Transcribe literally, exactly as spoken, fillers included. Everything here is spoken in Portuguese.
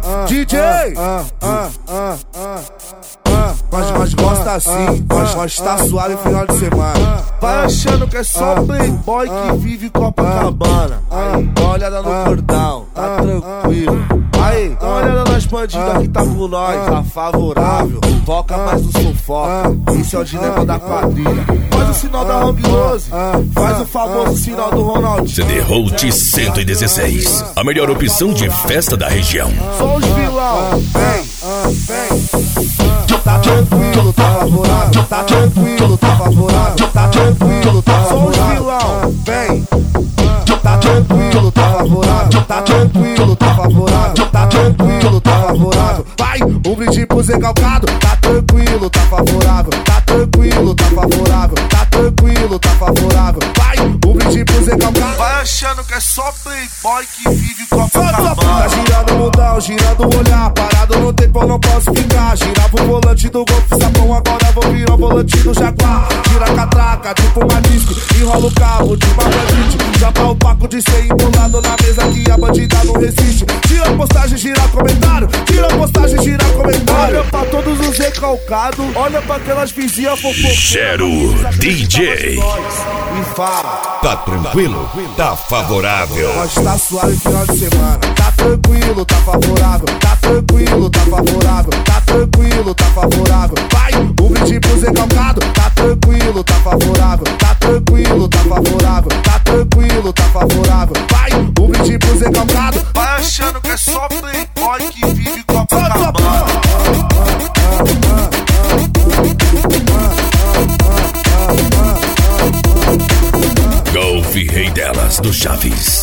D J. Nós, nós gosta assim, nós, nós tá suave final de semana. Vai achando que é só playboy que vive Copacabana. Aí, dá uma olhada no cordão, tá tranquilo. Aí, dá uma olhada nas bandidas que tá com nós, tá favorável. Foca mais no sufoco, esse é o dilema da quadrilha. Faz o sinal da Hang doze, faz o famoso sinal do Ronaldinho. C D Road cento e dezesseis, a melhor opção de festa da região. Só os vilão, vem, vem. Tá tranquilo, tá favorável, tá tranquilo, tá favorável, tá tranquilo, tá favorável. Só os vilão, vem. Tá tranquilo, tá favorável, tá tranquilo, tá favorável, tá tranquilo, tá favorável. Vai, um brinde pro Zé Calcado, tá tranquilo, tá favorável, tá tranquilo, tá favorável, tá tranquilo, tá favorável. Vai, um brinde pro Zé Calcado. Vai achando que é só playboy que vive Copacabana. Tá girando o mundão, girando o olhar, parado no tempo eu não posso ficar. Girava o volante do Golf Sapão, agora vou virar o volante do Jaguar. Gira a catraca, tipo uma disco, enrola o cabo de uma bandite. Já tá o paco de ser embolado na mesa que a bandida não resiste. Tira a postagem, gira comentário, tira a postagem, gira comentário. Olha pra todos os recalcados, olha pra aquelas vizinhas fofocas. Gero D J. E fala. Tá tranquilo? Tá favorável. Nós tá suave final de semana. Tá tranquilo, tá favorável. Tá tranquilo, tá favorável. Tá tranquilo, tá favorável. Vai, um brinde pro Zé Calcado. Tá tranquilo, tá favorável. Tá tranquilo, tá favorável. Tá tranquilo, tá favorável. Vai, um brinde pro Zé Calcado. Vai achando que é só playboy que vive Copacabana. Golf Rei delas do Chaves.